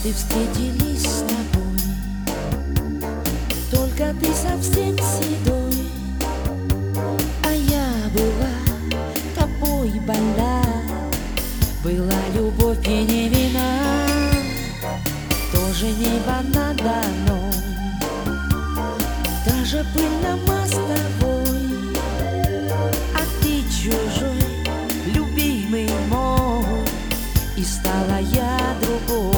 Годы встретились с тобой, только ты совсем седой, а я была тобой больна. Была любовь и не вина, тоже небо надо мной, даже пыль на мостовой, а ты чужой, любимый мой, и стала я другой.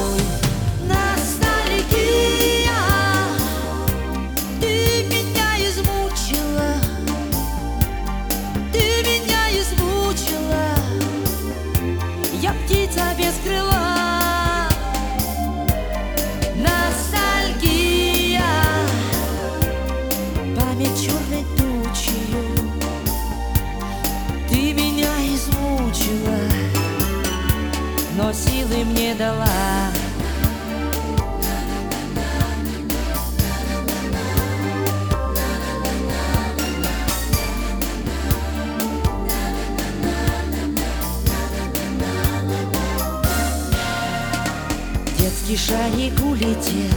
Ностальгия, ты меня измучила, ты меня измучила. Я птица без крыла. Ностальгия, память черной тучью, ты меня измучила, но силы мне дала. Детский шарик улетел,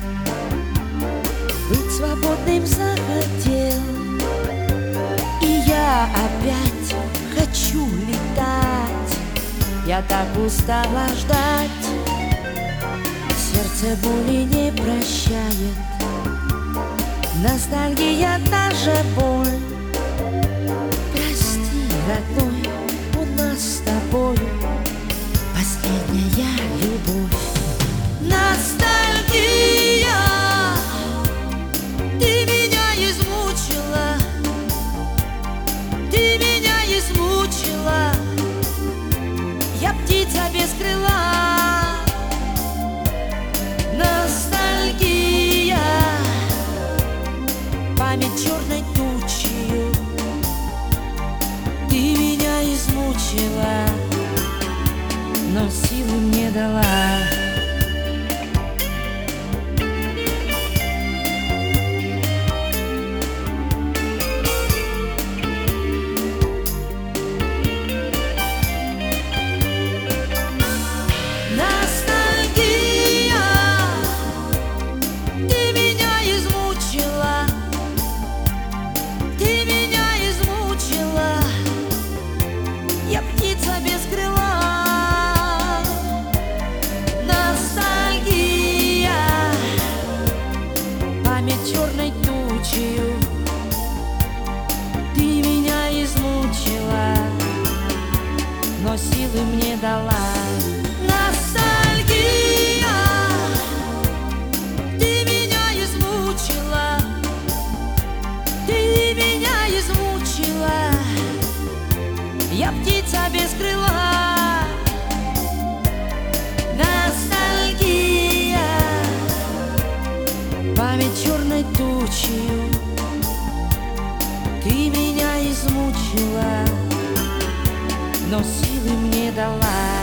быть свободным захотел, и я опять хочу летать. Я так устала ждать, сердце боли не прощает, ностальгия та же боль. Прости, родной, у нас с тобой последняя любовь. Ностальгия, ты меня измучила, ты меня измучила. Я птица без крыла. Ностальгия, память черной тучью, ты меня измучила, но силы мне дала. Я птица без крыла. Ностальгия, память черной тучью, ты меня измучила, но силы мне дала. Ностальгия, ты меня измучила, ты меня измучила. Я птица без крыла. Ностальгия, память черной тучью, ты меня измучила, но силы мне дала.